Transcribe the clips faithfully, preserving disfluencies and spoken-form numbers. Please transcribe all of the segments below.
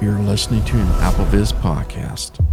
You're listening to an AppleVis podcast.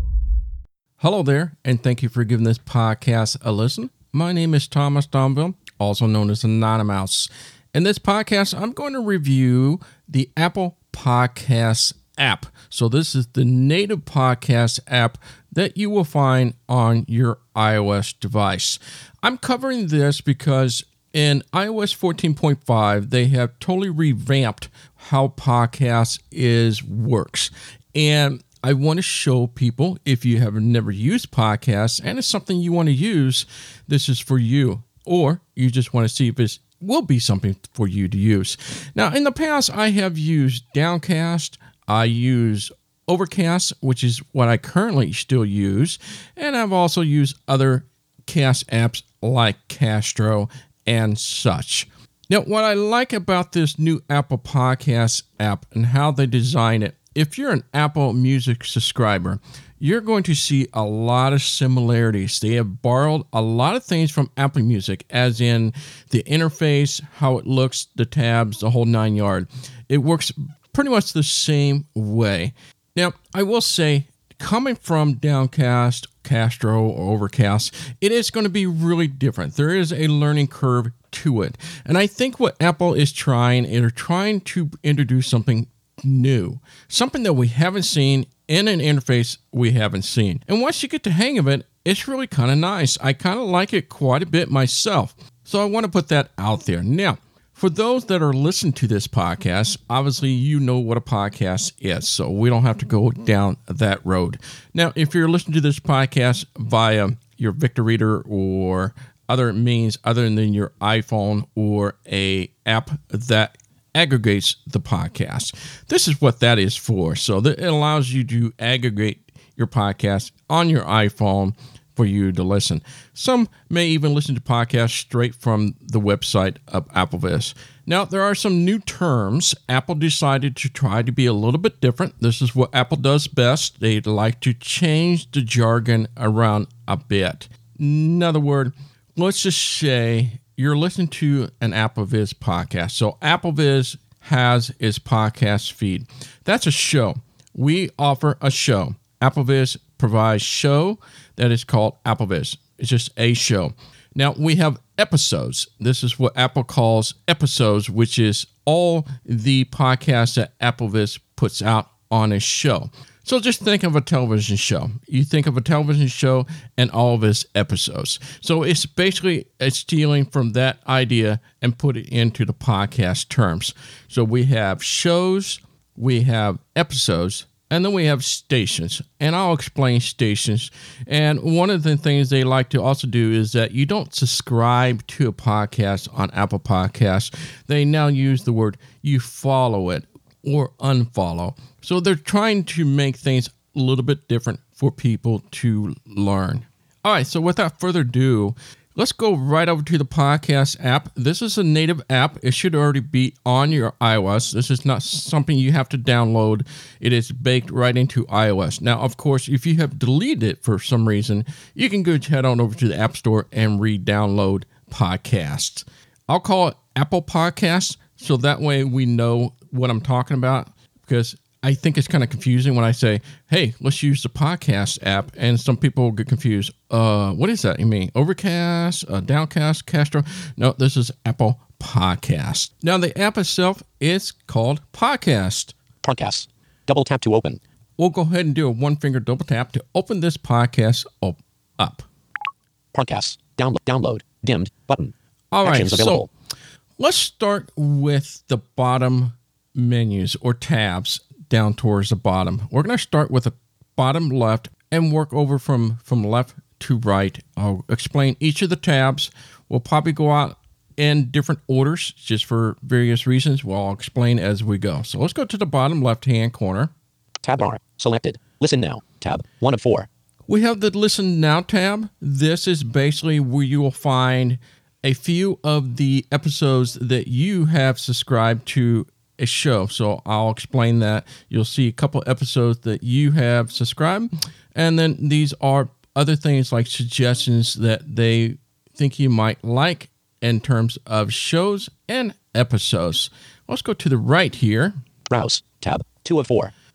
Hello there, and thank you for giving this podcast a listen. My name is Thomas Domville, also known as Anonymous. In this podcast, I'm going to review the Apple Podcasts app. So this is the native podcast app that you will find on your iOS device. I'm covering this because in i O S fourteen point five, they have totally revamped how podcasts is works. And I want to show people, if you have never used podcasts and it's something you want to use, this is for you. Or you just want to see if it will be something for you to use. Now, in the past, I have used Downcast. I use Overcast, which is what I currently still use. And I've also used other cast apps like Castro and such. Now, what I like about this new Apple Podcasts app and how they design it, if you're an Apple Music subscriber, you're going to see a lot of similarities. They have borrowed a lot of things from Apple Music, as in the interface, how it looks, the tabs, the whole nine yard. It works pretty much the same way. Now, I will say, coming from Downcast, Castro, or Overcast, it is going to be really different. There is a learning curve to it. And I think what Apple is trying, they're trying to introduce something new, something that we haven't seen in an interface we haven't seen. And once you get the hang of it, it's really kind of nice. I kind of like it quite a bit myself. So I want to put that out there. Now, for those that are listening to this podcast, obviously you know what a podcast is, so we don't have to go down that road. Now, if you're listening to this podcast via your Victor Reader or other means other than your iPhone or a app that aggregates the podcast, this is what that is for. So that it allows you to aggregate your podcast on your iPhone for you to listen. Some may even listen to podcasts straight from the website of AppleVis. Now, there are some new terms. Apple decided to try to be a little bit different. This is what Apple does best. They like to change the jargon around a bit. In other words, let's just say you're listening to an AppleVis podcast. So AppleVis has its podcast feed. That's a show. We offer a show. AppleVis provides show that is called AppleVis. It's just a show. Now, we have episodes. This is what Apple calls episodes, which is all the podcasts that AppleVis puts out on a show. So just think of a television show. You think of a television show and all of its episodes. So it's basically it's stealing from that idea and put it into the podcast terms. So we have shows, we have episodes, and then we have stations, and I'll explain stations. And one of the things they like to also do is that you don't subscribe to a podcast on Apple Podcasts. They now use the word you follow it or unfollow. So they're trying to make things a little bit different for people to learn. All right, so without further ado, let's go right over to the podcast app. This is a native app. It should already be on your iOS. This is not something you have to download. It is baked right into iOS. Now, of course, if you have deleted it for some reason, you can go head on over to the App Store and re-download podcasts. I'll call it Apple Podcasts, so that way we know what I'm talking about, because I think it's kind of confusing when I say, hey, let's use the podcast app, and some people get confused. Uh, what is that? You mean Overcast, uh, Downcast, Castro? No, this is Apple Podcast. Now, the app itself is called Podcast. Podcast. Double tap to open. We'll go ahead and do a one-finger double tap to open this podcast op- up. Podcast. Download. Download. Dimmed. Button. All right, Actions available. So let's start with the bottom menus or tabs down towards the bottom. We're going to start with the bottom left and work over from, from left to right. I'll explain each of the tabs. We'll probably go out in different orders just for various reasons. Well, I'll explain as we go. So let's go to the bottom left-hand corner. Tab bar. Selected. Listen now. Tab. One of four. We have the Listen Now tab. This is basically where you will find a few of the episodes that you have subscribed to a show. So I'll explain that. You'll see a couple episodes that you have subscribed. And then these are other things like suggestions that they think you might like in terms of shows and episodes. Let's go to the right here. Browse. Tab. Two of four.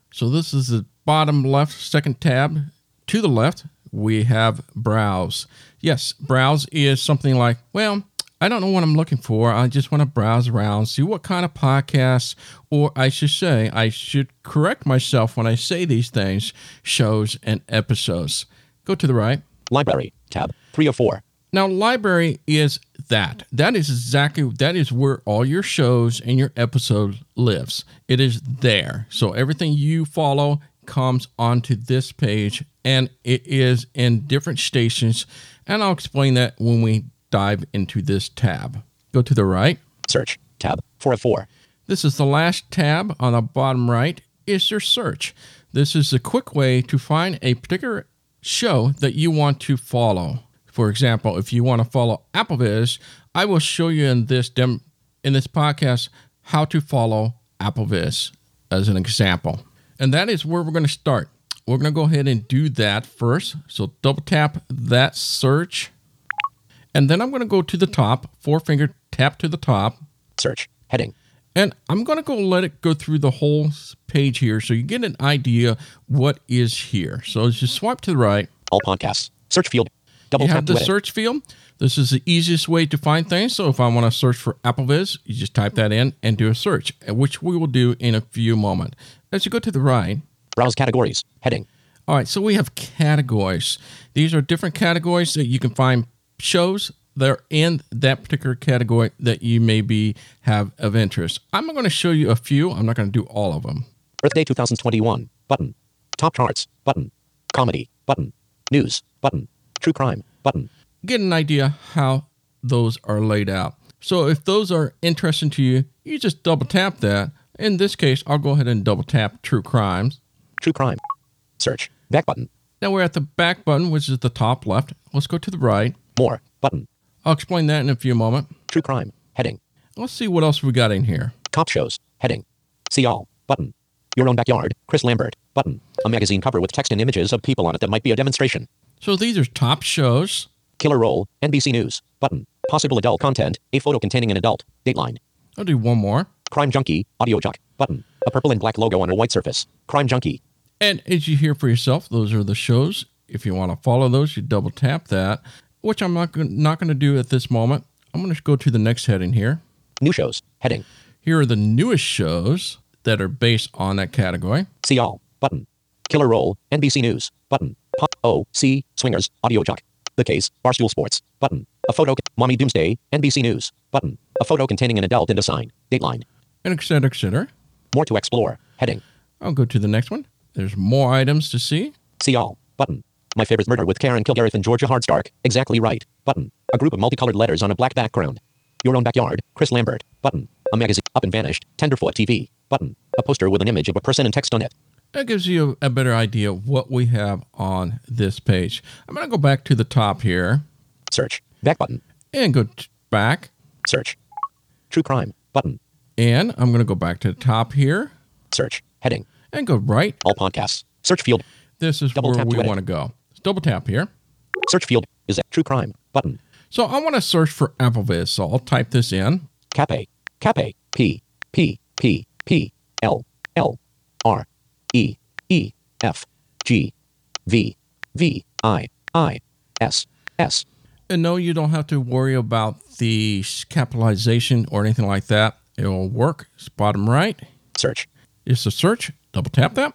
So this is the bottom left, second tab. To the left, we have browse. Yes, browse is something like, well, I don't know what I'm looking for. I just want to browse around, see what kind of podcasts, or I should say, I should correct myself when I say these things, shows and episodes. Go to the right. Library, tab three oh four. Now, library is that. That is exactly, that is where all your shows and your episodes lives. It is there. So everything you follow comes onto this page, and it is in different stations, and I'll explain that when we dive into this tab. Go to the right. Search, tab four oh four. This is the last tab on the bottom right, is your search. This is a quick way to find a particular show that you want to follow. For example, if you want to follow AppleVis, I will show you in this dem- in this podcast how to follow AppleVis as an example. And that is where we're going to start. We're going to go ahead and do that first. So double tap that search. And then I'm going to go to the top, four finger tap to the top. Search, heading. And I'm going to go let it go through the whole page here so you get an idea what is here. So just swipe to the right. All podcasts. Search field. Double You tap have the to edit. search field. This is the easiest way to find things. So if I want to search for AppleVis, you just type that in and do a search, which we will do in a few moments. As you go to the right. Browse categories, heading. All right, so we have categories. These are different categories that you can find shows that are in that particular category that you maybe have of interest. I'm going to show you a few. I'm not going to do all of them. Earth Day twenty twenty-one, button. Top charts, button. Comedy, button. News, button. True crime, button. Get an idea how those are laid out. So if those are interesting to you, you just double tap that. In this case, I'll go ahead and double tap True Crimes. True crime. Search, back button. Now we're at the back button, which is the top left. Let's go to the right. More, button. I'll explain that in a few moments. True crime, heading. Let's see what else we got in here. Top shows, heading. See all, button. Your Own Backyard, Chris Lambert, button. A magazine cover with text and images of people on it that might be a demonstration. So these are top shows. Killer Roll, N B C News, button. Possible adult content, a photo containing an adult, Dateline. I'll do one more. Crime Junkie, Audio Jock, button. A purple and black logo on a white surface. Crime Junkie. And as you hear for yourself, those are the shows. If you want to follow those, you double tap that, which I'm not going not going to do at this moment. I'm going to go to the next heading here. New shows, heading. Here are the newest shows that are based on that category. See all, button. Killer Roll, N B C News, button. Pop, O, C, Swingers, Audio Jock. The Case, Barstool Sports, button. A photo, Mommy Doomsday, N B C News, button. A photo containing an adult and a sign, Dateline. And et cetera, et cetera. More to explore, heading. I'll go to the next one. There's more items to see. See all, button. My Favorite Murder with Karen Kilgareth and Georgia Hardstark, exactly right, button. A group of multicolored letters on a black background. Your Own Backyard, Chris Lambert, button. A magazine, Up and Vanished, Tenderfoot T V, button. A poster with an image of a person and text on it. That gives you a better idea of what we have on this page. I'm going to go back to the top here. Search, back button. And go t- back. Search. True crime, button. And I'm going to go back to the top here. Search, heading. And go right. All podcasts. Search field. This is Double where tap to we edit. want to go. Let's double tap here. Search field is at true crime, button. So I want to search for AppleVis. So I'll type this in. Cape, Cape, P, P, P, P, L, L, R, E, E, F, G, V, V, I, I, S, S. And no, you don't have to worry about the capitalization or anything like that. It will work. It's bottom right. Search. It's a search. Double tap that.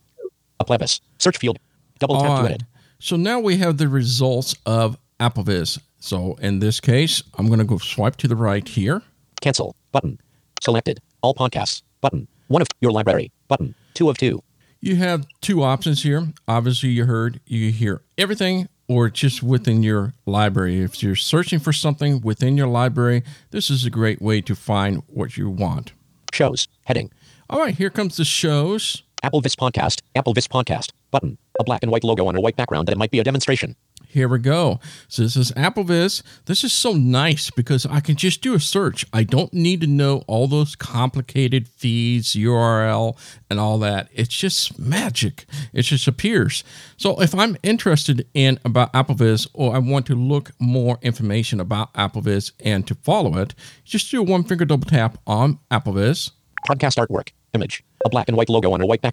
A plebis. Search field. Double tap All to right. edit. So now we have the results of AppleVis. So in this case, I'm going to go swipe to the right here. Cancel, button. Selected. All podcasts, button. One of your library, button. Two of two. You have two options here. Obviously, you heard you hear everything or just within your library. If you're searching for something within your library, this is a great way to find what you want. Shows, heading. All right, here comes the shows. AppleVis podcast, AppleVis podcast, button. A black and white logo on a white background that it might be a demonstration. Here we go. So this is AppleVis. This is so nice because I can just do a search. I don't need to know all those complicated feeds, U R L, and all that. It's just magic. It just appears. So if I'm interested in about AppleVis or I want to look more information about AppleVis and to follow it, just do a one finger double tap on AppleVis. Podcast artwork, image. A black and white logo on a white background.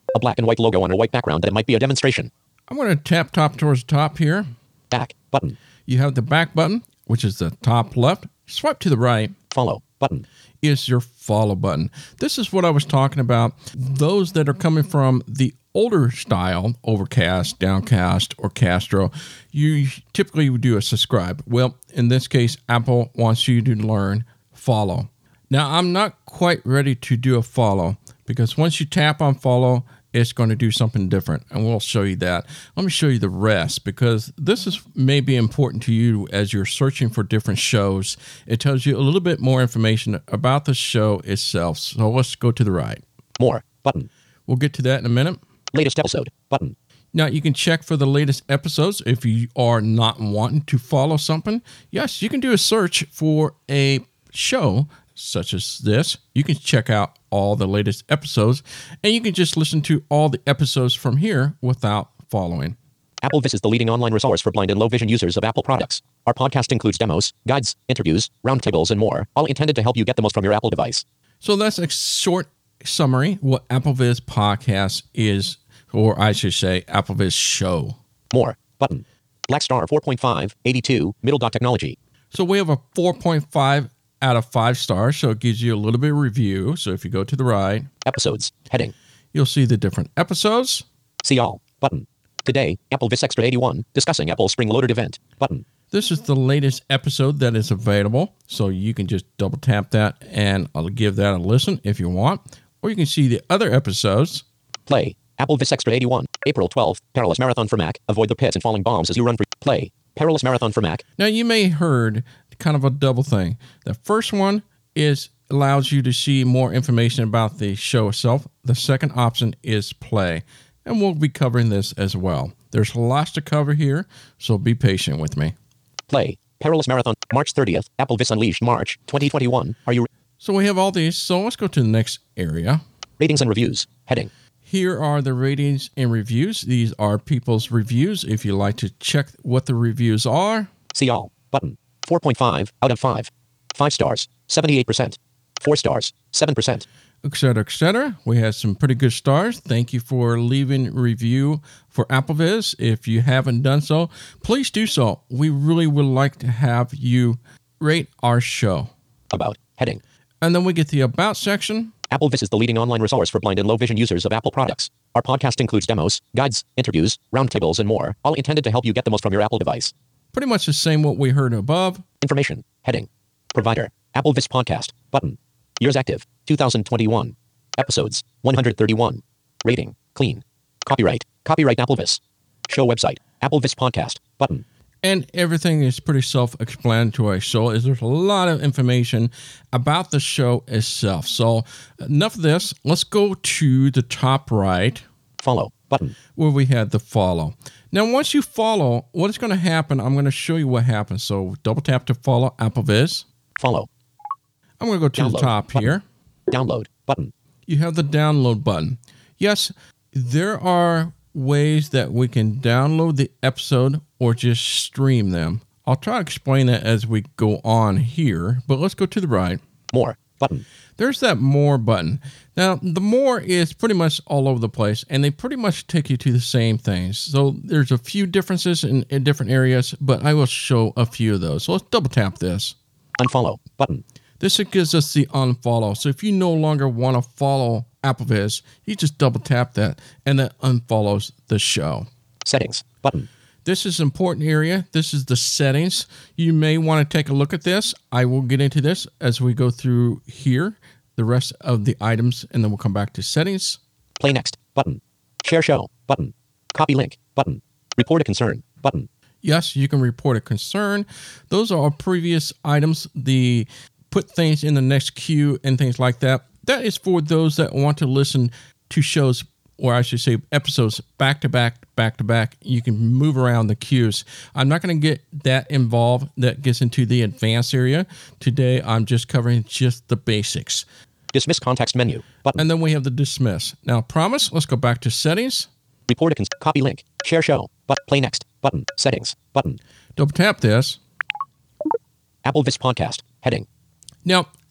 A black and white logo on a white background that might be a demonstration. I'm going to tap top towards the top here. Back button. You have the back button, which is the top left. Swipe to the right. Follow button. Is your follow button. This is what I was talking about. Those that are coming from the older style, Overcast, Downcast, or Castro, you typically would do a subscribe. Well, in this case, Apple wants you to learn follow. Now, I'm not quite ready to do a follow because once you tap on follow, it's going to do something different, and we'll show you that. Let me show you the rest, because this is maybe important to you as you're searching for different shows. It tells you a little bit more information about the show itself. So let's go to the right. More button. We'll get to that in a minute. Latest episode button. Now, you can check for the latest episodes if you are not wanting to follow something. Yes, you can do a search for a show such as this. You can check out all the latest episodes, and you can just listen to all the episodes from here without following. AppleVis is the leading online resource for blind and low vision users of Apple products. Our podcast includes demos, guides, interviews, roundtables, and more, all intended to help you get the most from your Apple device. So that's a short summary what AppleVis podcast is, or I should say AppleVis show. More button. Blackstar four point five, eighty-two, middle dot technology. So we have a four point five out of five stars, so it gives you a little bit of review. So if you go to the right, episodes, heading, you'll see the different episodes. See all, button. Today, AppleVis Extra eighty-one, discussing Apple Spring Loaded event, button. This is the latest episode that is available, so you can just double tap that and I'll give that a listen if you want. Or you can see the other episodes. Play, AppleVis Extra eighty-one, April twelfth, Perilous Marathon for Mac, avoid the pits and falling bombs as you run for play. Perilous Marathon for Mac. Now, you may have heard kind of a double thing. The first one is allows you to see more information about the show itself. The second option is play, and we'll be covering this as well. There's lots to cover here, so be patient with me. Play, Perilous Marathon, March thirtieth, AppleVis Unleashed, March twenty twenty-one. Are you... So we have all these, so let's go to the next area. Ratings and reviews, heading. Here are the ratings and reviews. These are people's reviews. If you like to check what the reviews are. See all, button. four point five out of five. five stars, seventy-eight percent. four stars, seven percent. Et cetera, et cetera. We had some pretty good stars. Thank you for leaving a review for AppleVis. If you haven't done so, please do so. We really would like to have you rate our show. About, heading. And then we get the About section. AppleVis is the leading online resource for blind and low vision users of Apple products. Our podcast includes demos, guides, interviews, roundtables, and more, all intended to help you get the most from your Apple device. Pretty much the same what we heard above. Information, heading. Provider, AppleVis podcast, button. Years active, two thousand twenty-one. Episodes, one hundred thirty-one. Rating, clean. Copyright, copyright AppleVis. Show website, AppleVis podcast, button. And everything is pretty self-explanatory. So there's a lot of information about the show itself. So enough of this. Let's go to the top right. Follow, button. Where we had the follow. Now, once you follow, what is going to happen, I'm going to show you what happens. So double tap to follow AppleVis. Follow. I'm going to go to Download, the top button. here. Download, button. You have the download button. Yes, there are ways that we can download the episode or just stream them. I'll try to explain that as we go on here, but let's go to the right. More, button. There's that more button. Now, the more is pretty much all over the place, and they pretty much take you to the same things. So there's a few differences in, in different areas, but I will show a few of those. So let's double tap this. Unfollow, button. This gives us the unfollow. So if you no longer want to follow AppleVis, you just double tap that, and that unfollows the show. Settings, button. This is an important area. This is the settings. You may want to take a look at this. I will get into this as we go through here, the rest of the items, and then we'll come back to settings. Play next, button. Share show, button. Copy link, button. Report a concern, button. Yes, you can report a concern. Those are our previous items. The put things in the next queue and things like that. That is for those that want to listen to shows, or I should say episodes, back to back, back to back. You can move around the queues. I'm not going to get that involved. That gets into the advanced area. Today, I'm just covering just the basics. Dismiss context menu, button. And then we have the dismiss. Now, promise, let's go back to settings. Report a con- copy link, share show, but play next, button. Settings, button. Double tap this. AppleVis podcast, heading. Now,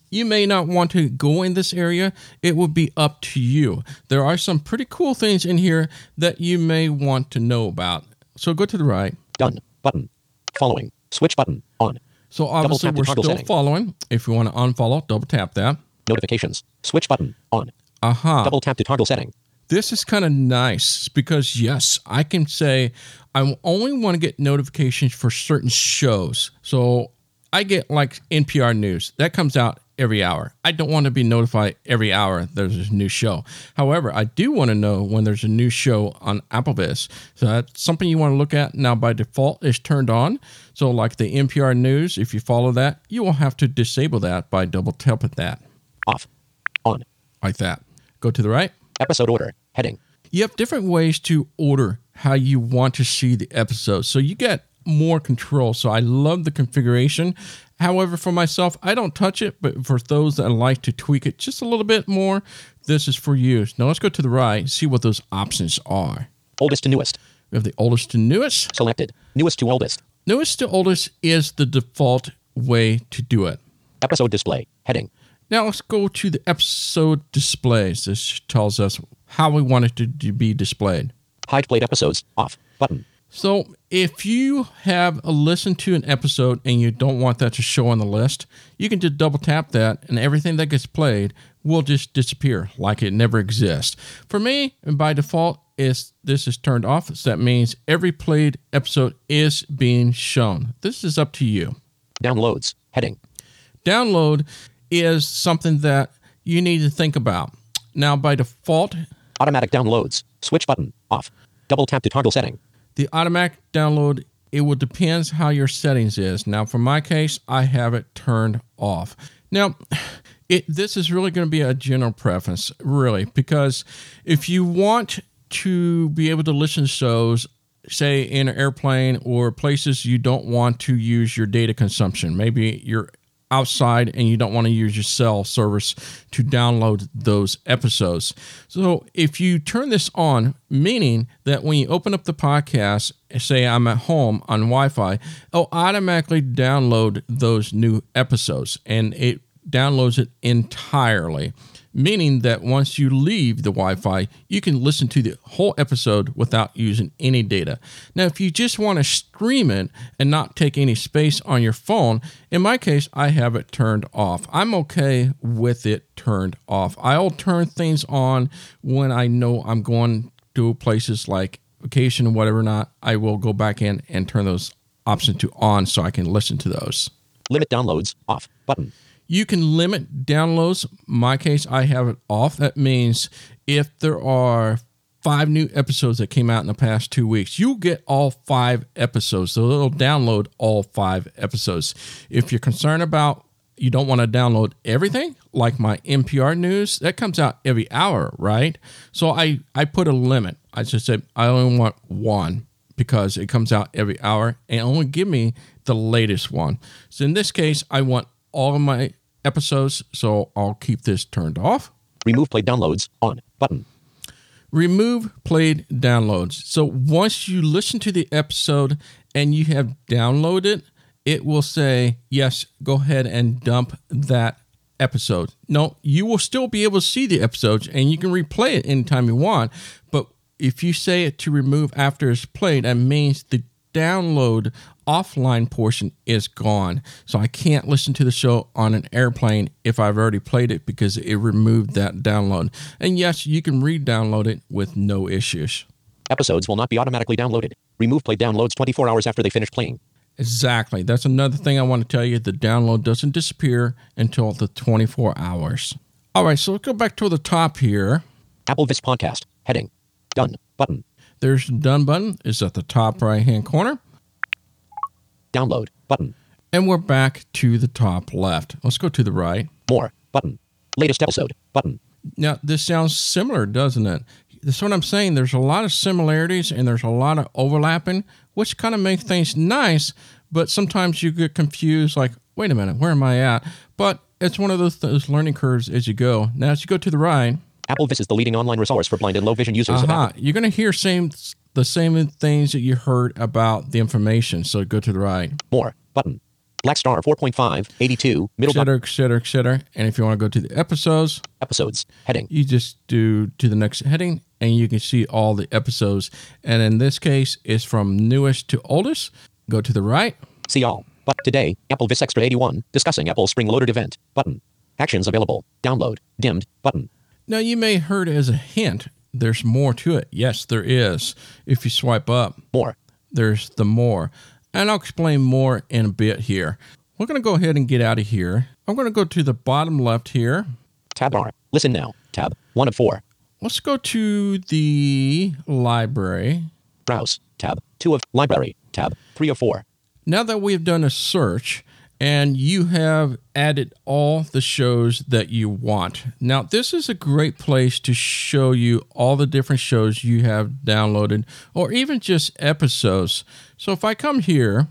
You may not want to go in this area. It would be up to you. There are some pretty cool things in here that you may want to know about. So go to the right. Done. Button. Following. Switch button. On. So obviously we're still setting. Following. If you want to unfollow, double tap that. Notifications. Switch button. On. Aha. Double tap to toggle setting. This is kind of nice because, yes, I can say I only want to get notifications for certain shows. So I get like N P R News. That comes out every hour. I don't want to be notified every hour there's a new show. However, I do want to know when there's a new show on AppleVis. So that's something you want to look at. Now, by default, it's turned on. So like the N P R News, if you follow that, you will have to disable that by double tapping that. Off. On. Like that. Go to the right. Episode order. Heading. You have different ways to order how you want to see the episodes. So you get more control. So I love the configuration. However, for myself, I don't touch it. But for those that like to tweak it just a little bit more, this is for you. Now let's go to the right, see what those options are. Oldest to newest. We have the oldest to newest. Selected. Newest to oldest. Newest to oldest is the default way to do it. Episode display. Heading. Now let's go to the episode displays. This tells us how we want it to, to be displayed. Hide played episodes. Off. Button. So if you have a listen to an episode and you don't want that to show on the list, you can just double tap that and everything that gets played will just disappear like it never exists. For me, and by default, is this is turned off. So that means every played episode is being shown. This is up to you. Downloads. Heading. Download is something that you need to think about. Now, by default, automatic downloads. Switch button. Off. Double tap to toggle setting. The automatic download, it will depends how your settings is. Now, for my case, I have it turned off. Now, it this is really going to be a general preference, really, because if you want to be able to listen to shows, say in an airplane or places you don't want to use your data consumption, maybe you're outside and you don't want to use your cell service to download those episodes. So if you turn this on, meaning that when you open up the podcast, say I'm at home on Wi-Fi, it'll automatically download those new episodes and it downloads it entirely. Meaning that once you leave the Wi-Fi, you can listen to the whole episode without using any data. Now, if you just want to stream it and not take any space on your phone, in my case, I have it turned off. I'm okay with it turned off. I'll turn things on when I know I'm going to places like vacation or whatever not. I will go back in and turn those options to on so I can listen to those. Limit downloads. Off. Button. You can limit downloads. In my case, I have it off. That means if there are five new episodes that came out in the past two weeks, you'll get all five episodes. So it'll download all five episodes. If you're concerned about you don't want to download everything, like my N P R News, that comes out every hour, right? So I, I put a limit. I just said I only want one because it comes out every hour and only give me the latest one. So in this case, I want all of my episodes, so I'll keep this turned off. Remove played downloads. On. Button. Remove played downloads. So once you listen to the episode and you have downloaded, it will say, yes, go ahead and dump that episode. No, you will still be able to see the episodes and you can replay it anytime you want. But if you say it to remove after it's played, that means the download offline portion is gone. So I can't listen to the show on an airplane if I've already played it because it removed that download. And yes, you can re-download it with no issues. Episodes will not be automatically downloaded. Remove played downloads twenty-four hours after they finish playing. Exactly. That's another thing I want to tell you. The download doesn't disappear until the twenty-four hours. All right, so let's go back to the top here. AppleVis Podcast. Heading. Done. Button. There's the done button. It's at the top right-hand corner. Download. Button. And we're back to the top left. Let's go to the right. More. Button. Latest episode. Button. Now, this sounds similar, doesn't it? That's what I'm saying. There's a lot of similarities and there's a lot of overlapping, which kind of makes things nice, but sometimes you get confused, like, wait a minute, where am I at? But it's one of those, those learning curves as you go. Now, as you go to the right, AppleVis is the leading online resource for blind and low vision users. Uh-huh. Of Apple. You're going to hear same the same things that you heard about the information. So go to the right. More. Button. Black Star four point five, eighty-two, middle et cetera, et cetera, et cetera. And if you want to go to the episodes, episodes, heading. you just do to the next heading, and you can see all the episodes. And in this case, it's from newest to oldest. Go to the right. See all. But today, Apple Vis Extra eighty-one, discussing Apple Spring Loaded event, button. Actions available, download, dimmed, button. Now, you may have heard as a hint, there's more to it. Yes, there is. If you swipe up, More. there's the more. And I'll explain more in a bit here. We're going to go ahead and get out of here. I'm going to go to the bottom left here. Tab bar. Listen now. Tab. one of four. Let's go to the library. Browse. Tab. two of library. Tab. three of four. Now that we've done a search and you have added all the shows that you want. Now, this is a great place to show you all the different shows you have downloaded or even just episodes. So if I come here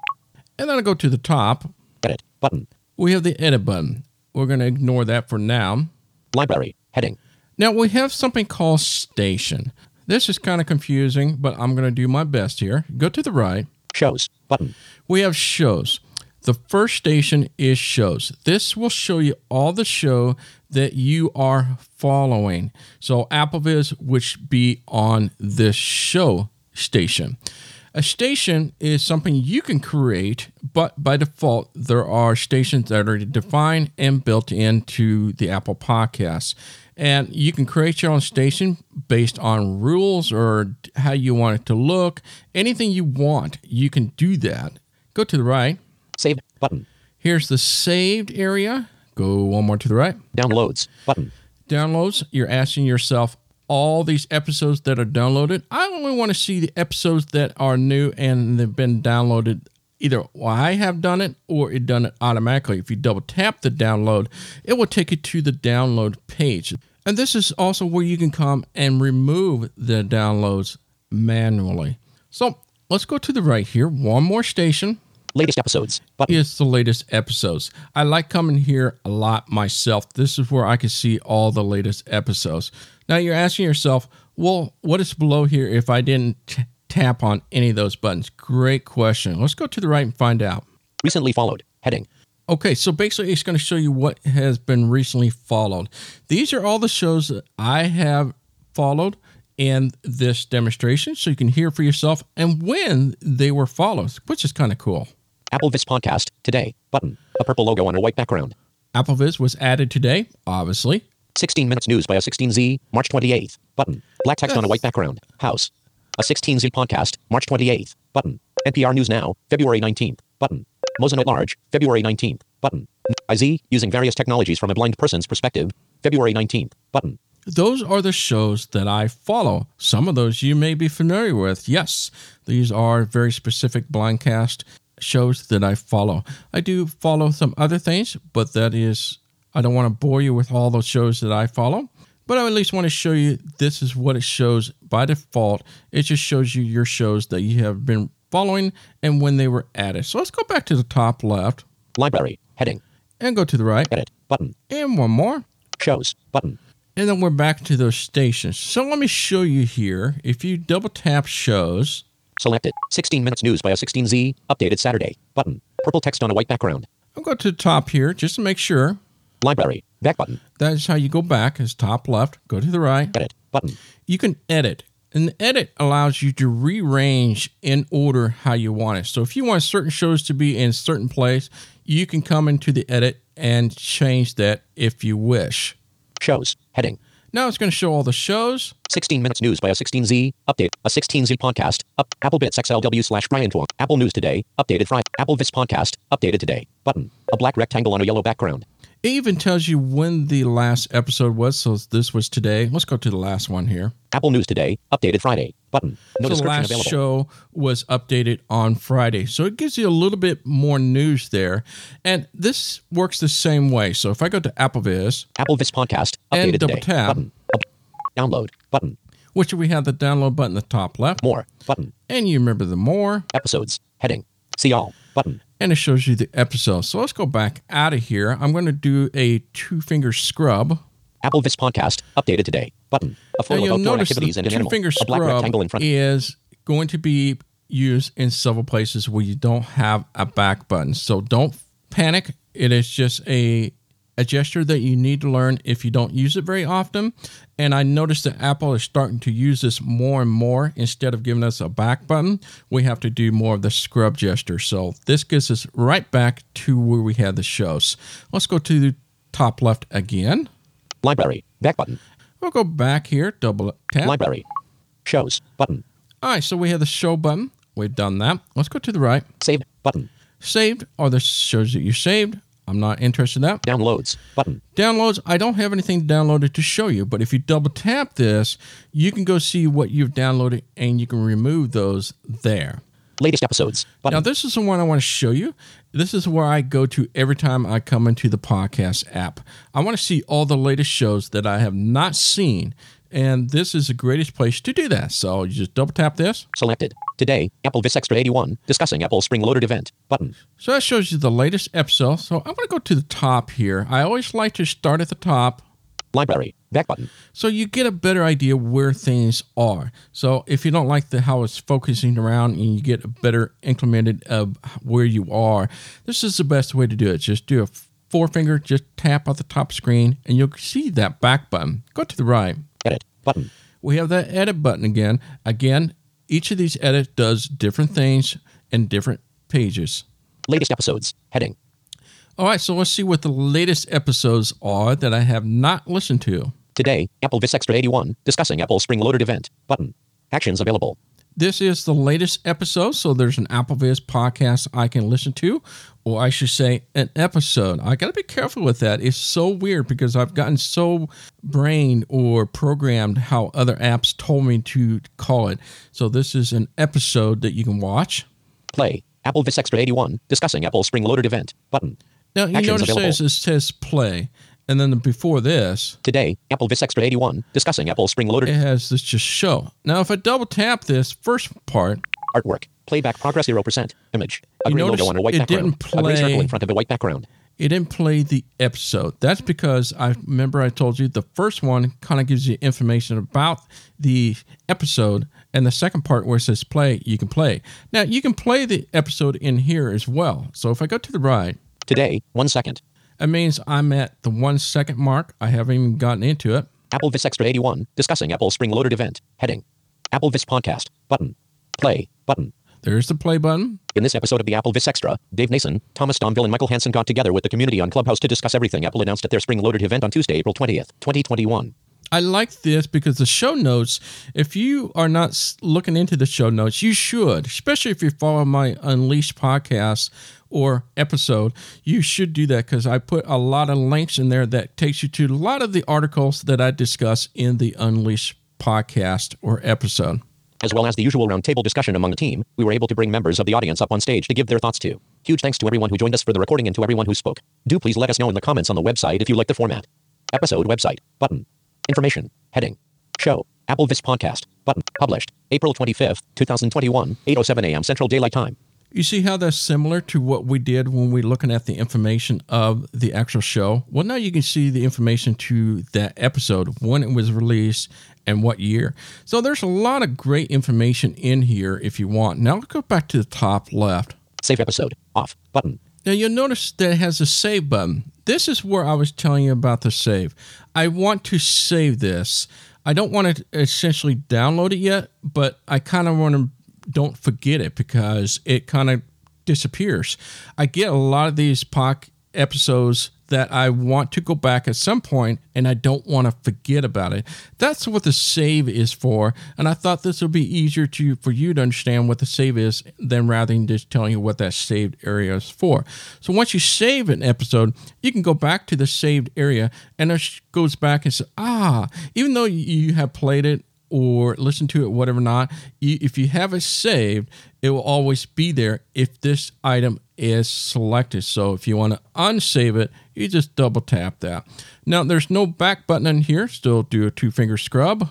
and then I go to the top, Edit. Button. we have the edit button. We're going to ignore that for now. Library. Heading. Now, we have something called Station. This is kind of confusing, but I'm going to do my best here. Go to the right. Shows. Button. We have shows. The first station is shows. This will show you all the show that you are following. So AppleVis would be on this show station. A station is something you can create, but by default, there are stations that are defined and built into the Apple Podcasts. And you can create your own station based on rules or how you want it to look. Anything you want, you can do that. Go to the right. Save. Button. Here's the saved area. Go one more to the right. Downloads. Button. Downloads. You're asking yourself, all these episodes that are downloaded, I only want to see the episodes that are new and they've been downloaded. Either I have done it or it done it automatically. If you double tap the download, it will take you to the download page. And this is also where you can come and remove the downloads manually. So let's go to the right here. One more station. Latest episodes. Button. It's the latest episodes. I like coming here a lot myself. This is where I can see all the latest episodes. Now you're asking yourself, well, what is below here if I didn't t- tap on any of those buttons? Great question. Let's go to the right and find out. Recently followed. Heading. Okay, so basically it's going to show you what has been recently followed. These are all the shows that I have followed in this demonstration, so you can hear for yourself and when they were followed, which is kind of cool. AppleVis Podcast. Today. Button. A purple logo on a white background. AppleVis was added today, obviously. sixteen minutes news by a sixteen Z. March twenty-eighth. Button. Black text on a white background. House. A sixteen Z podcast. March twenty-eighth. Button. N P R News Now. February nineteenth. Button. Mosen at Large. February nineteenth. Button. I Z. Using various technologies from a blind person's perspective. February nineteenth. Button. Those are the shows that I follow. Some of those you may be familiar with. Yes, these are very specific Blindcast shows that I follow. I do follow some other things, but that is, I don't want to bore you with all those shows that I follow. But I at least want to show you this is what it shows by default. It just shows you your shows that you have been following and when they were added. So let's go back to the top left. Library. Heading. And go to the right. Edit. Button. And one more. Shows. Button. And then we're back to those stations. So let me show you here. If you double tap shows. Selected. sixteen minutes news by a sixteen Z. Updated Saturday. Button. Purple text on a white background. I'll go to the top here just to make sure. Library. Back button. That is how you go back. Is top left. Go to the right. Edit. Button. You can edit. And the edit allows you to rearrange in order how you want it. So if you want certain shows to be in a certain place, you can come into the edit and change that if you wish. Shows. Heading. Now it's going to show all the shows. sixteen minutes news by a sixteen Z. Update. A sixteen Z podcast. Up. AppleBits X L W slash Brian Twong. Apple News Today. Updated Friday. AppleVis Podcast. Updated today. Button. A black rectangle on a yellow background. It even tells you when the last episode was. So this was today. Let's go to the last one here. Apple News Today. Updated Friday. Button. No So the description last available. show was updated on Friday. So it gives you a little bit more news there. And this works the same way. So if I go to AppleVis, AppleVis Podcast. And Updated double today. tap. Button. Up. Download. Button. which we have the download button at the top left. More. Button. And you remember the more. Episodes. Heading. See all. Button. And it shows you the episode. So let's go back out of here. I'm going to do a two-finger scrub. AppleVis Podcast. Updated today. Button. A Now photo of you'll outdoor notice activities the and an animal. two-finger A black scrub rectangle in front. is going to be use in several places where you don't have a back button. So don't panic. It is just a, a gesture that you need to learn if you don't use it very often. And I noticed that Apple is starting to use this more and more. Instead of giving us a back button, we have to do more of the scrub gesture. So this gets us right back to where we had the shows. Let's go to the top left again. Library. Back button. We'll go back here, double tap. Library. Shows. Button. All right, so we have the show button. We've done that. Let's go to the right. Saved. Button. Saved are the shows that you saved. I'm not interested in that. Downloads. Button. Downloads, I don't have anything downloaded to show you, but if you double tap this, you can go see what you've downloaded and you can remove those there. Latest episodes. Button. Now, this is the one I want to show you. This is where I go to every time I come into the podcast app. I want to see all the latest shows that I have not seen, and this is the greatest place to do that. So you just double tap this. Selected. Today, Apple Vis Extra eighty-one, discussing Apple Spring Loaded event. Button. So that shows you the latest episode. So I'm going to go to the top here. I always like to start at the top. Library. Back button. So you get a better idea where things are. So if you don't like the how it's focusing around and you get a better incremented of where you are, this is the best way to do it. Just do a forefinger, just tap at the top screen, and you'll see that back button. Go to the right. Edit. Button. We have that edit button again. Again, each of these edits does different things in different pages. Latest episodes. Heading. All right, so let's see what the latest episodes are that I have not listened to. Today, Apple Vis Extra eighty-one, discussing Apple Spring Loaded event. Button. Actions available. This is the latest episode, so there's an AppleVis podcast I can listen to, or I should say an episode. I got to be careful with that. It's so weird because I've gotten so brained or programmed how other apps told me to call it. So this is an episode that you can watch. Play. Apple Vis Extra eighty-one, discussing Apple Spring Loaded event. Button. Now, you Actions notice available. it says play, and then before this, Today, Apple Vis Extra eighty-one, discussing Apple Spring Loaded it has this just show. Now, if I double tap this first part, artwork. Playback progress zero percent. Image. A You green notice logo on a white it background. didn't A gray circle play- in front of a white background. it didn't play the episode. That's because I remember I told you the first one kind of gives you information about the episode, and the second part where it says play, you can play. Now, you can play the episode in here as well. So if I go to the right, Today, one second. it means I'm at the one second mark. I haven't even gotten into it. Apple Vis Extra eighty-one, discussing Apple Spring Loaded event. Heading. Apple Vis podcast. Button. Play. Button. There's the play button. In this episode of the Apple Vis Extra, Dave Nason, Thomas Domville, and Michael Hansen got together with the community on Clubhouse to discuss everything Apple announced at their Spring Loaded event on Tuesday, April twentieth, twenty twenty-one. I like this because the show notes, if you are not s- looking into the show notes, you should, especially if you follow my Unleashed podcast or episode, you should do that because I put a lot of links in there that takes you to a lot of the articles that I discuss in the Unleashed podcast or episode. As well as the usual roundtable discussion among the team, we were able to bring members of the audience up on stage to give their thoughts to. Huge thanks to everyone who joined us for the recording and to everyone who spoke. Do please let us know in the comments on the website if you like the format. Episode website. Button. Information. Heading. Show. Apple Vis podcast. Button. Published. April twenty-fifth, twenty twenty-one, eight oh seven a.m. Central Daylight Time. You see how that's similar to what we did when we were looking at the information of the actual show? Well, now you can see the information to that episode, when it was released and what year. So there's a lot of great information in here if you want. Now let's go back to the top left. Save episode. Off. Button. Now you'll notice that it has a save button. This is where I was telling you about the save. I want to save this. I don't want to essentially download it yet, but I kind of want to don't forget it because it kind of disappears. I get a lot of these P O C episodes that I want to go back at some point and I don't want to forget about it. That's what the save is for. And I thought this would be easier to for you to understand what the save is than rather than just telling you what that saved area is for. So once you save an episode, you can go back to the saved area and it goes back and says, ah, even though you have played it or listen to it, whatever not, you, if you have it saved, it will always be there if this item is selected. So if you want to unsave it, you just double tap that. Now, there's no back button in here. Still do a two-finger scrub.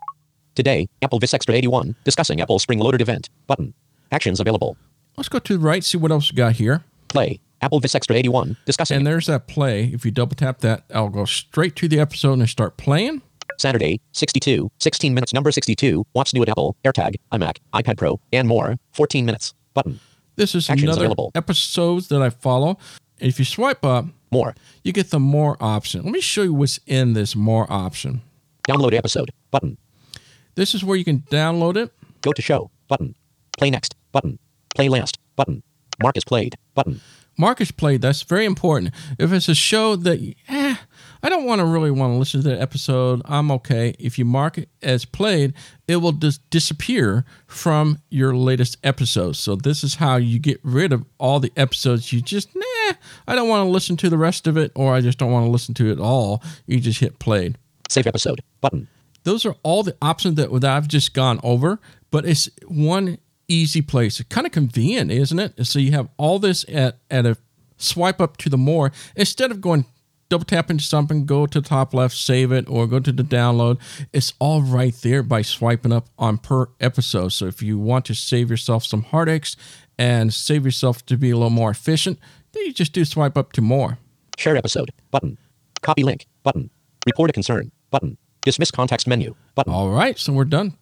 Today, Apple Vis Extra eighty-one, discussing Apple Spring Loaded event. Button. Actions available. Let's go to the right, see what else we got here. Play. Apple Vis Extra eighty-one, discussing. And there's that play. If you double tap that, I'll go straight to the episode and start playing. Saturday, sixty-two, sixteen minutes, number sixty-two, what's new at Apple, AirTag, iMac, iPad Pro, and more, fourteen minutes, button. This is Actions another available. episodes that I follow. If you swipe up, More. you get the more option. Let me show you what's in this more option. Download episode, button. This is where you can download it. Go to show, button. Play next, button. Play last, button. Mark is played, button. Marcus played. That's very important. If it's a show that, eh, I don't want to really want to listen to that episode, I'm okay. If you mark it as played, it will just disappear from your latest episodes. So this is how you get rid of all the episodes you just, nah, I don't want to listen to the rest of it, or I just don't want to listen to it all. You just hit played. Save episode, button. Those are all the options that, that I've just gone over, but it's one easy place. It's kind of convenient, isn't it? So you have all this at, at a swipe up to the more, instead of going double tap into something, go to the top left, save it, or go to the download. It's all right there by swiping up on per episode. So if you want to save yourself some heartaches and save yourself to be a little more efficient, then you just do swipe up to more. Share episode, button. Copy link, button. Report a concern, button. Dismiss context menu, button. All right, so we're done.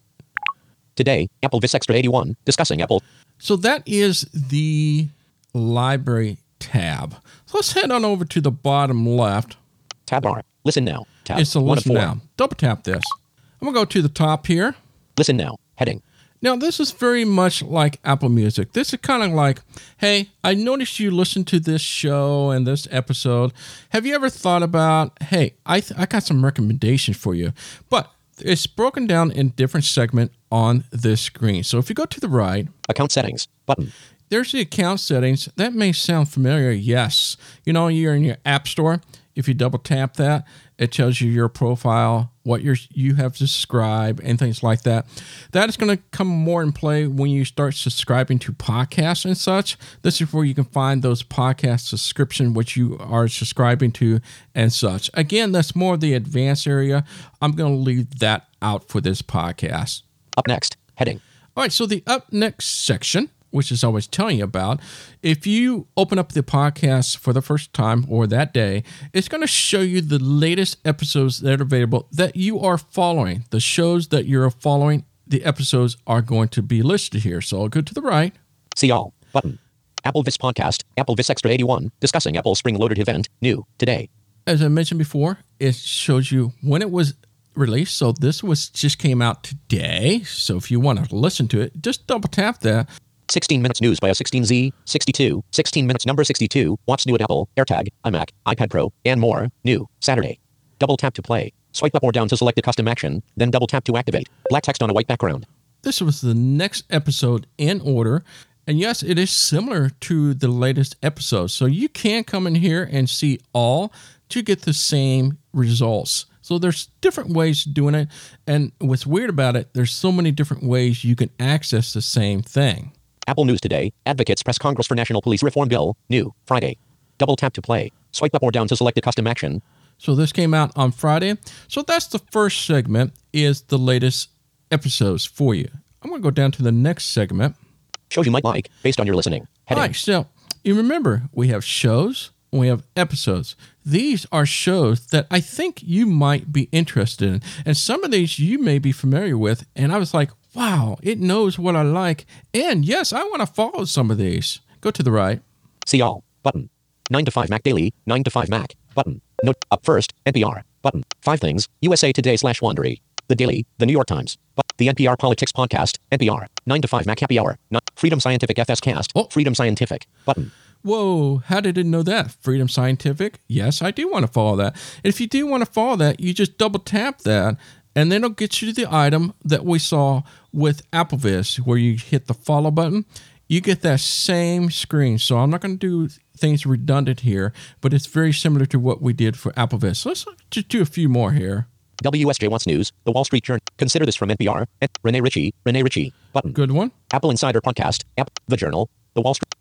Today, Apple Vis Extra eighty-one, discussing Apple. So that is the library tab. So let's head on over to the bottom left. Tab bar, listen now, tab. It's a one of listen four. now. Double tap this. I'm going to go to the top here. Listen now, heading. Now, this is very much like Apple Music. This is kind of like, hey, I noticed you listened to this show and this episode. Have you ever thought about, hey, I, th- I got some recommendations for you. But it's broken down in different segments on this screen. So if you go to the right, Account settings, button. there's the account settings. That may sound familiar. Yes. You know, you're in your app store. If you double tap that, it tells you your profile, what you're, you have subscribed, and things like that. That is going to come more in play when you start subscribing to podcasts and such. This is where you can find those podcast subscription, which you are subscribing to and such. Again, that's more of the advanced area. I'm going to leave that out for this podcast. Up next, heading. All right, so the up next section, which is always telling you about, if you open up the podcast for the first time or that day, it's going to show you the latest episodes that are available that you are following. The shows that you're following, the episodes are going to be listed here. So I'll go to the right. See all, button. Apple Vis Podcast, Apple Vis Extra eighty-one, discussing Apple Spring Loaded event, new, today. As I mentioned before, it shows you when it was released. So this was just came out today. So if you want to listen to it, just double tap that. sixteen minutes news by a sixteen Z, sixty-two, sixteen minutes, number sixty-two, what's new at Apple, AirTag, iMac, iPad Pro, and more, new, Saturday. Double tap to play. Swipe up or down to select a custom action, then double tap to activate. Black text on a white background. This was the next episode in order. And yes, it is similar to the latest episode. So you can come in here and see all to get the same results. So there's different ways of doing it. And what's weird about it, there's so many different ways you can access the same thing. Apple News Today, advocates press Congress for National Police Reform Bill, new, Friday. Double tap to play. Swipe up or down to select a custom action. So this came out on Friday. So that's the first segment, is the latest episodes for you. I'm going to go down to the next segment. Shows you might like, based on your listening. Heading. All right, so you remember, we have shows, and we have episodes. These are shows that I think you might be interested in. And some of these you may be familiar with. And I was like, wow, it knows what I like. And yes, I want to follow some of these. Go to the right. See all, button. nine to five Mac Daily, nine to five Mac, button. Note, up first, N P R, button. Five things, U S A Today slash Wondery. The Daily, The New York Times, but the N P R Politics Podcast, N P R, nine to five Mac Happy Hour, not Freedom Scientific F S Cast, Oh. Freedom Scientific, button. Whoa, how did it know that? Freedom Scientific? Yes, I do want to follow that. And if you do want to follow that, you just double tap that, and then it'll get you to the item that we saw with AppleVis, where you hit the follow button. You get that same screen. So I'm not going to do things redundant here, but it's very similar to what we did for AppleVis. So let's just do a few more here. W S J Wants News, The Wall Street Journal. Consider this from N P R, and Renee Ritchie, Renee Ritchie, button. Good one. Apple Insider Podcast, App, The Journal, The Wall Street,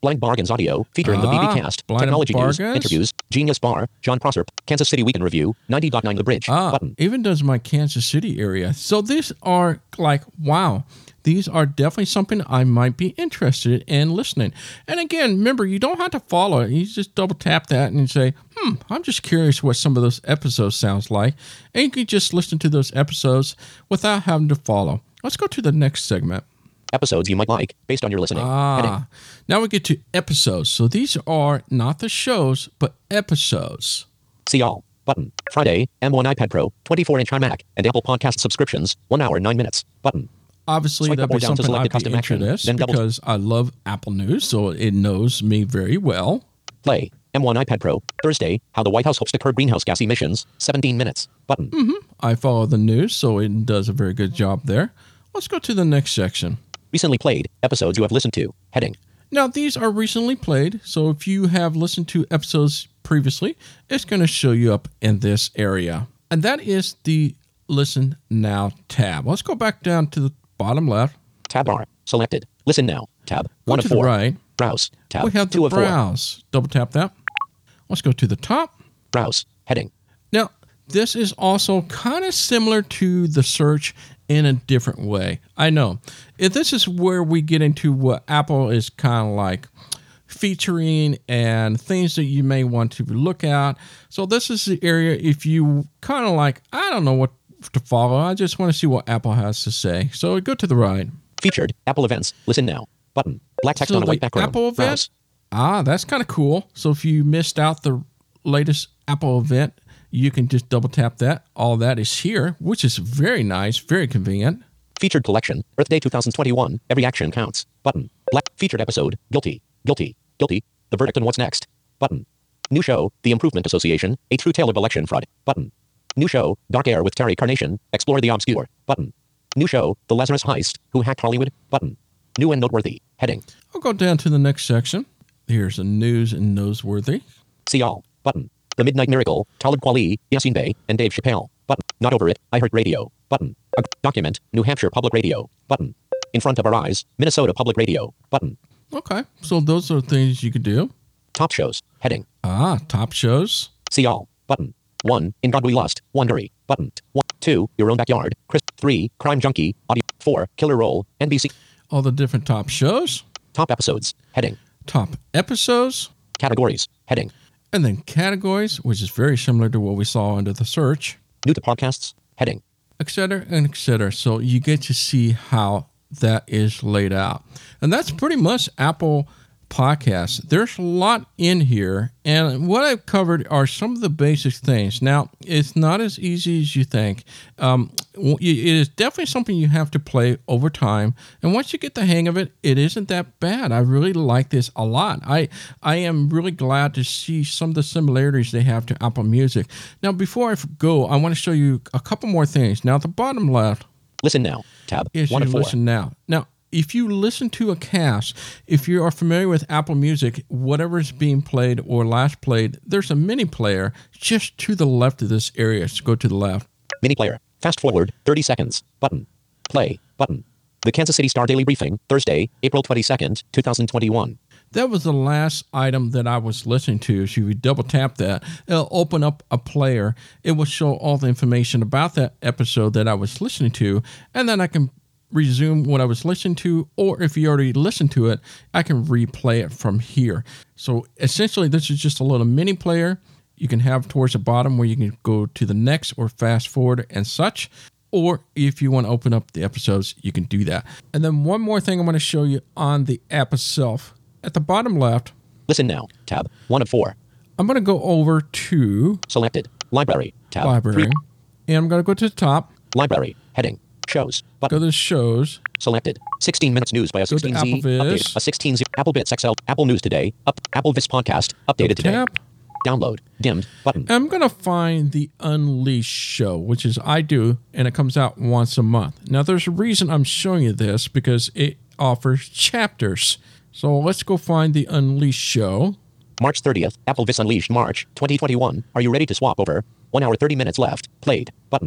Blind Bargains Audio, featuring the Ah, B B Cast, Blind Technology News, Bargains? Interviews, Genius Bar, John Prosser, Kansas City Weekend Review, ninety point nine The Bridge, Ah, button. even does my Kansas City area. So these are like, wow, these are definitely something I might be interested in listening. And again, remember, you don't have to follow it. You just double tap that and you say, hmm, I'm just curious what some of those episodes sounds like. And you can just listen to those episodes without having to follow. Let's go to the next segment. Episodes you might like, based on your listening. Heading. Ah, now we get to episodes. So these are not the shows, but episodes. See all, button. Friday, M one iPad Pro, twenty-four inch iMac, and Apple Podcast subscriptions, one hour, nine minutes, button. Obviously, Swipe that'd up or be down to something select I'd the custom be action, interested in then double- because I love Apple News, so it knows me very well. Play, M one iPad Pro, Thursday, how the White House hopes to curb greenhouse gas emissions, seventeen minutes, button. I follow the news, so it does a very good job there. Let's go to the next section. Recently played, episodes you have listened to, heading. Now, these are recently played, so if you have listened to episodes previously, it's going to show you up in this area. And that is the Listen Now tab. Let's go back down to the bottom left. Tab bar, selected. Listen now, tab, Go one to of the four. right. Browse, tab, We have two the of four. browse. Double tap that. Let's go to the top. Browse, heading. Now, this is also kind of similar to the search in a different way. I know. If this is where we get into what Apple is kind of like featuring and things that you may want to look at. So this is the area if you kind of like, I don't know what to follow. I just want to see what Apple has to say. So go to the right. Featured, Apple Events, listen now, button. Black text So on a the white background. Apple event. Browse. Ah, that's kind of cool. So if you missed out the latest Apple event, you can just double tap that. All that is here, which is very nice, very convenient. Featured collection, Earth Day two thousand twenty-one, every action counts, button. Black featured episode, guilty, guilty, guilty, the verdict and what's next, button. New show, The Improvement Association, a true tale of election fraud, button. New show, Dark Air with Terry Carnation, explore the obscure, button. New show, The Lazarus Heist, who hacked Hollywood, button. New and noteworthy, heading. I'll go down to the next section. Here's the news and noteworthy. See all, button. The Midnight Miracle, Talib Kweli, Yassine Bey, and Dave Chappelle, button. Not over it, I Heart Radio, button. A document, New Hampshire Public Radio, button. In front of our eyes, Minnesota Public Radio, button. Okay, so those are things you could do. Top shows, heading. Ah, top shows. See all, button. One, In God We Lust, Wondery, button. One, two, Your Own Backyard, Chris. Three, Crime Junkie, audio. Four, Killer Roll, N B C. All the different top shows, Top episodes, heading. top episodes, Categories, heading. and then categories, which is very similar to what we saw under the search, New to podcasts, heading. et cetera, and et cetera. So you get to see how that is laid out. And that's pretty much Apple Podcasts. There's a lot in here, and what I've covered are some of the basic things. Now, it's not as easy as you think. Um, it is definitely something you have to play over time, and once you get the hang of it, it isn't that bad. I really like this a lot. I I am really glad to see some of the similarities they have to Apple Music. Now, before I go, I want to show you a couple more things. Now, at the bottom left, Listen now, tab. is One you of four. listen now. Now, if you listen to a cast, if you are familiar with Apple Music, whatever is being played or last played, there's a mini player just to the left of this area. So go to the left. Mini player. Fast forward, thirty seconds, button. Play, button. The Kansas City Star Daily Briefing, Thursday, April twenty-second, twenty twenty-one. That was the last item that I was listening to. So if you double tap that, it'll open up a player. It will show all the information about that episode that I was listening to, and then I can resume what I was listening to, or if you already listened to it, I can replay it from here. So essentially, this is just a little mini player you can have towards the bottom where you can go to the next or fast forward and such. Or if you want to open up the episodes, you can do that. And then one more thing I want to show you on the app itself. At the bottom left, Listen now, tab. One of four. I'm going to go over to Selected. Library, tab. Library. Three. And I'm going to go to the top, Library, heading. Shows, go button. to the shows. Selected. sixteen minutes news by a Go to sixteen Z. Apple Viz. Updated. A sixteen Z. Apple Bits X L. Apple News Today. Up. Apple Viz Podcast. Updated today. Tap. Download. Dimmed. Button. I'm going to find the Unleashed show, which is I do, and it comes out once a month. Now, there's a reason I'm showing you this, because it offers chapters. So let's go find the Unleashed show. March thirtieth. Apple Viz Unleashed March twenty twenty-one. Are you ready to swap over? One hour thirty minutes left. Played. Button.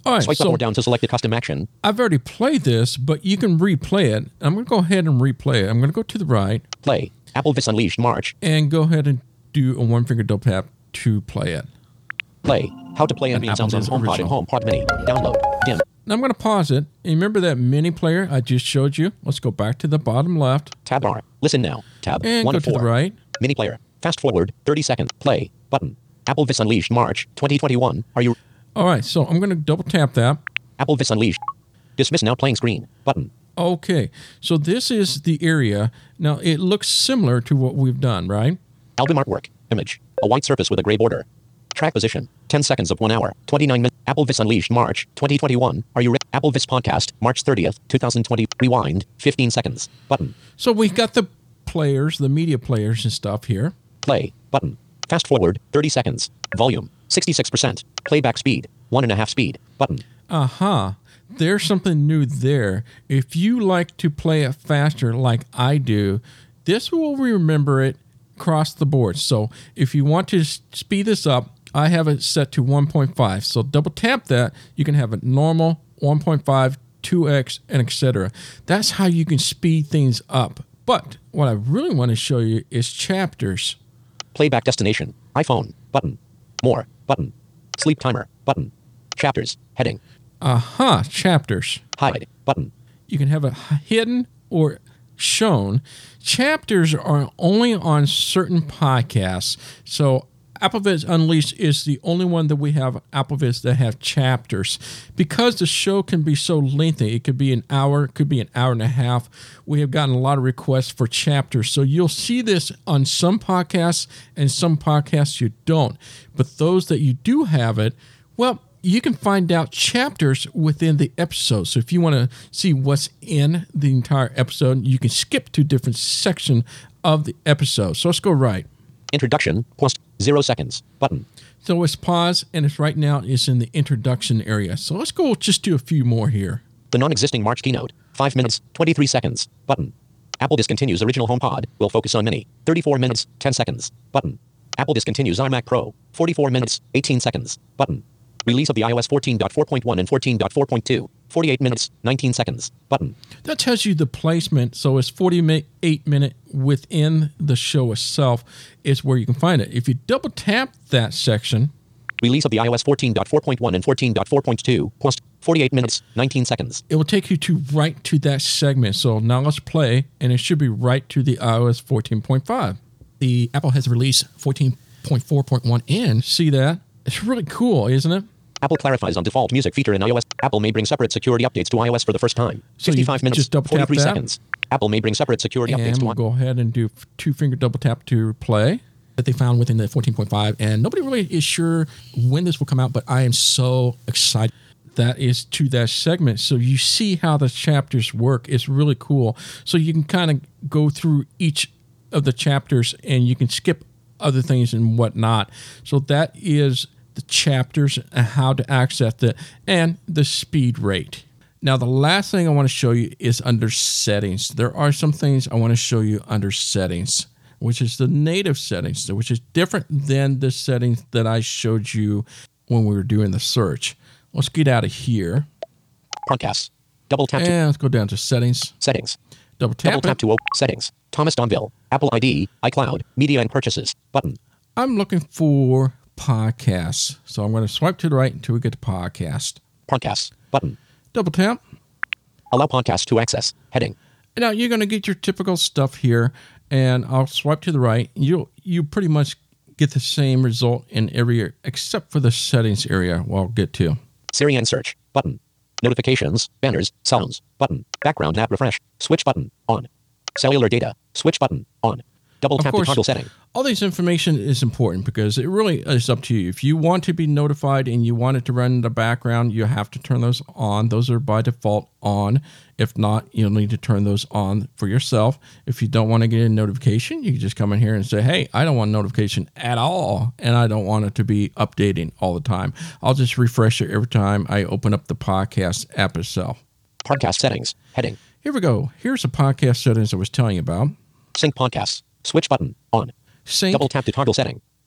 All right, Swipe so up or down to select the custom action. I've already played this, but you can replay it. I'm going to go ahead and replay it. I'm going to go to the right. Play. AppleVis Unleashed March. And go ahead and do a one-finger double tap to play it. Play. How to play ambient sounds on HomePod and HomePod Mini. Download. Dim. Now I'm going to pause it. And remember that mini player I just showed you? Let's go back to the bottom left. Tab bar. Listen now. Tab. And one go of to four. the right. Mini player. Fast forward. thirty seconds. Play. Button. AppleVis Unleashed March twenty twenty-one. Are you... All right, so I'm going to double tap that. AppleVis Unleashed. Dismiss now playing screen. Button. Okay, so this is the area. Now, it looks similar to what we've done, right? Album artwork. Image. A white surface with a gray border. Track position. ten seconds of one hour. twenty-nine minutes. AppleVis Unleashed March twenty twenty-one. Are you ready? AppleVis Podcast. March thirtieth, twenty twenty. Rewind. fifteen seconds. Button. So we got the players, the media players and stuff here. Play. Button. Fast forward. thirty seconds. Volume. sixty-six percent. Playback speed. One and a half speed. Button. Uh-huh. There's something new there. If you like to play it faster like I do, this will remember it across the board. So if you want to s- speed this up, I have it set to one point five. So double tap that. You can have it normal, one point five, two x, and et cetera. That's how you can speed things up. But what I really want to show you is chapters. Playback destination. iPhone. Button. More. Button. Sleep timer. Button. Chapters. Heading. Aha, chapters. Hide. Button. You can have it hidden or shown. Chapters are only on certain podcasts. So AppleVis Unleashed is the only one that we have AppleVis that have chapters. Because the show can be so lengthy, it could be an hour, it could be an hour and a half. We have gotten a lot of requests for chapters. So you'll see this on some podcasts and some podcasts you don't. But those that you do have it, well, you can find out chapters within the episode. So if you want to see what's in the entire episode, you can skip to different section of the episode. So let's go right. Introduction. Plus zero seconds. Button. So it's pause, and it's right now it's in the introduction area. So let's go just do a few more here. The non-existing March keynote. Five minutes. Twenty-three seconds. Button. Apple discontinues original HomePod. Will focus on Mini. Thirty-four minutes. Ten seconds. Button. Apple discontinues iMac Pro. Forty-four minutes. Eighteen seconds. Button. Release of the iOS fourteen point four point one and fourteen point four point two. forty-eight minutes, nineteen seconds. Button. That tells you the placement. So it's forty-eight minute within the show itself is where you can find it. If you double tap that section. Release of the iOS fourteen point four point one and fourteen point four point two. Plus forty-eight minutes, nineteen seconds. It will take you to right to that segment. So now let's play, and it should be right to the iOS fourteen point five. The Apple has released fourteen point four point one in. See that? It's really cool, isn't it? Apple clarifies on default music feature in iOS. Apple may bring separate security updates to iOS for the first time. So fifty-five minutes, just double tap forty-three that. seconds. Apple may bring separate security updates And to we'll go ahead and do two finger double tap to play that they found within the fourteen point five. And nobody really is sure when this will come out, but I am so excited. That is to that segment. So you see how the chapters work. It's really cool. So you can kind of go through each of the chapters and you can skip other things and whatnot. So that is the chapters and how to access it and the speed rate. Now, the last thing I want to show you is under settings. There are some things I want to show you under settings, which is the native settings, which is different than the settings that I showed you when we were doing the search. Let's get out of here. Podcasts. Double tap to And let's go down to settings. settings. Double tap Double it. tap to open settings. Thomas Donville. Apple I D. iCloud. Media and purchases. Button. I'm looking for podcasts. So I'm going to swipe to the right until we get to podcast. Podcasts. Button. Double tap. Allow podcasts to access. Heading. Now you're going to get your typical stuff here, and I'll swipe to the right. You you pretty much get the same result in every area, except for the settings area. Well, I'll get to. Siri and search. Button. Notifications. Banners. Sounds. Button. Background app refresh. Switch button. On. Cellular data. Switch button. On. Double Of tap to course, toggle setting. all this information is important because it really is up to you. If you want to be notified and you want it to run in the background, you have to turn those on. Those are by default on. If not, you'll need to turn those on for yourself. If you don't want to get a notification, you can just come in here and say, hey, I don't want notification at all, and I don't want it to be updating all the time. I'll just refresh it every time I open up the podcast app itself. Podcast settings. Heading. Here we go. Here's the podcast settings I was telling you about. Sync podcasts. Switch button. On. Sync. Double tap to toggle setting.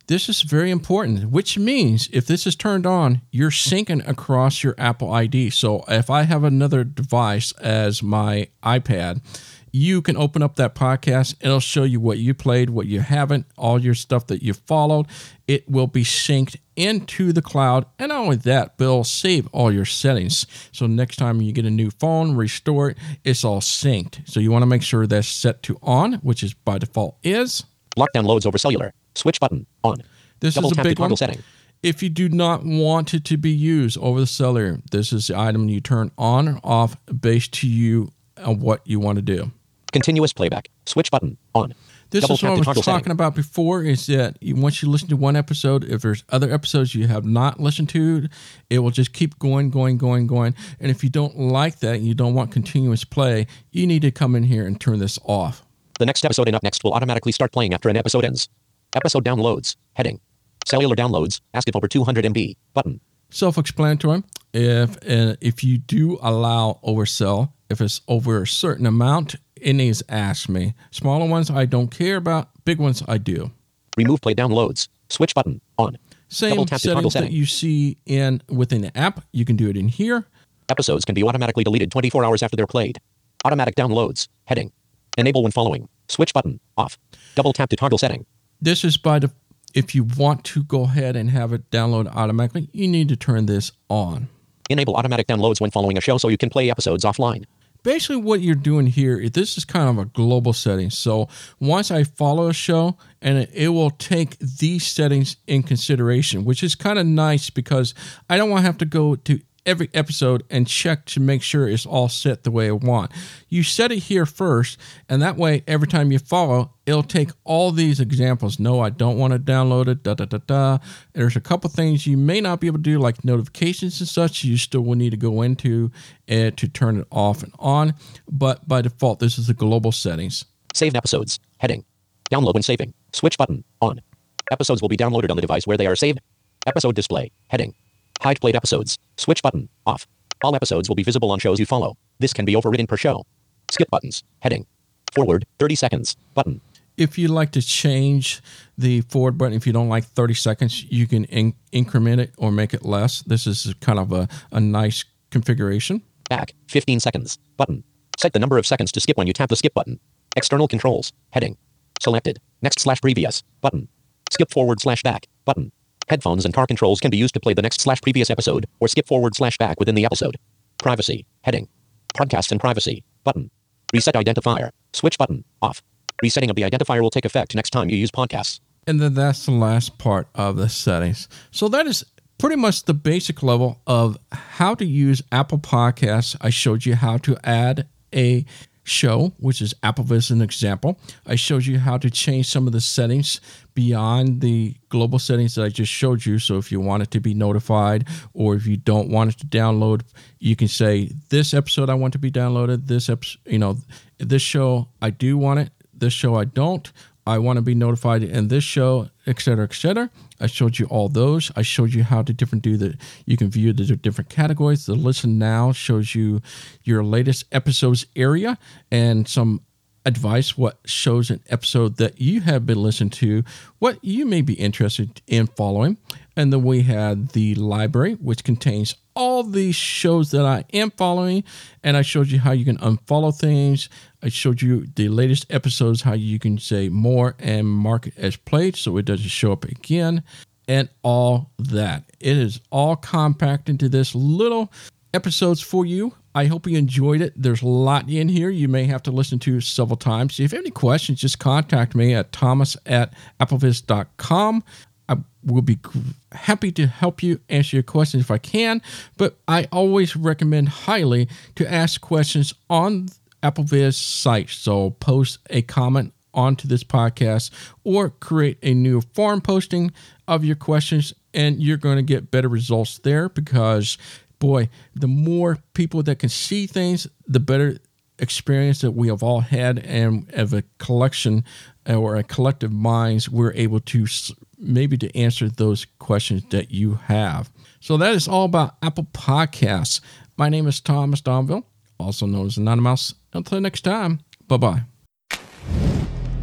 This is very important, which means if this is turned on, you're syncing across your Apple I D. So if I have another device as my iPad, you can open up that podcast. It'll show you what you played, what you haven't, all your stuff that you followed. It will be synced into the cloud. And not only that, but it'll save all your settings. So next time you get a new phone, restore it, it's all synced. So you want to make sure that's set to on, which is by default is. Lock downloads over cellular. Switch button on. This Double is a tap big to toggle one. setting. If you do not want it to be used over the cellular, this is the item you turn on or off based to you on what you want to do. Continuous playback. Switch button on. This Double is what tap I to was toggle talking setting. about before, is that you, once you listen to one episode, if there's other episodes you have not listened to, it will just keep going, going, going, going. And if you don't like that, you don't want continuous play, you need to come in here and turn this off. The next episode in Up Next will automatically start playing after an episode ends. Episode downloads. Heading. Cellular downloads. Ask if over two hundred megabytes. Button. Self-explanatory. If uh, if you do allow oversell, if it's over a certain amount, it needs to ask me. Smaller ones I don't care about. Big ones I do. Remove play downloads. Switch button on. Same Double tap to toggle settings that setting. you see in within the app. You can do it in here. Episodes can be automatically deleted twenty-four hours after they're played. Automatic downloads. Heading. Enable when following. Switch button off. Double tap to toggle setting. This is by the. If you want to go ahead and have it download automatically, you need to turn this on. Enable automatic downloads when following a show so you can play episodes offline. Basically what you're doing here, this is kind of a global setting. So once I follow a show, and it, it will take these settings in consideration, which is kind of nice because I don't want to have to go to every episode and check to make sure it's all set the way I want. You set it here first, and that way every time you follow, it'll take all these examples. No, I don't want to download it, da da da da. There's a couple things you may not be able to do, like notifications and such. You still will need to go into it to turn it off and on. But by default, this is the global settings. Saved episodes. Heading. Download when saving. Switch button on. Episodes will be downloaded on the device where they are saved. Episode display. Heading. Hide played episodes. Switch button off. All episodes will be visible on shows you follow. This can be overridden per show. Skip buttons. Heading. Forward. thirty seconds. Button. If you like to change the forward button, if you don't like thirty seconds, you can in- increment it or make it less. This is kind of a, a nice configuration. Back. fifteen seconds. Button. Set the number of seconds to skip when you tap the skip button. External controls. Heading. Selected. Next slash previous. Button. Skip forward slash back. Button. Headphones and car controls can be used to play the next slash previous episode, or skip forward slash back within the episode. Privacy. Heading. Podcasts and privacy. Button. Reset identifier. Switch button. Off. Resetting of the identifier will take effect next time you use podcasts. And then that's the last part of the settings. So that is pretty much the basic level of how to use Apple Podcasts. I showed you how to add a show, which is AppleVis as an example. I showed you how to change some of the settings beyond the global settings that I just showed you. So if you want it to be notified, or if you don't want it to download, you can say this episode I want to be downloaded. This episode, you know, this show I do want it. This show I don't. I want to be notified in this show, et cetera, et cetera. I showed you all those. I showed you how to different do the. You can view the different categories. The Listen Now shows you your latest episodes area and some advice, what shows an episode that you have been listening to, what you may be interested in following. And then we had the library, which contains all these shows that I am following. And I showed you how you can unfollow things. I showed you the latest episodes, how you can say more and mark it as played so it doesn't show up again, and all that. It is all compact into this little episodes for you. I hope you enjoyed it. There's a lot in here you may have to listen to several times. If you have any questions, just contact me at thomas at applevis dot com. I will be happy to help you answer your questions if I can, but I always recommend highly to ask questions on AppleVis site. So post a comment onto this podcast or create a new forum posting of your questions, and you're going to get better results there because, boy, the more people that can see things, the better experience that we have all had, and as a collection or a collective minds, we're able to maybe to answer those questions that you have. So that is all about Apple Podcasts. My name is Thomas Domville, also known as Anonymous. Until next time, bye-bye.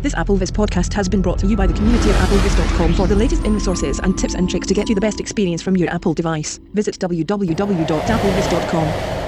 This AppleVis podcast has been brought to you by the community of applevis dot com. For the latest in resources and tips and tricks to get you the best experience from your Apple device, visit w w w dot applevis dot com.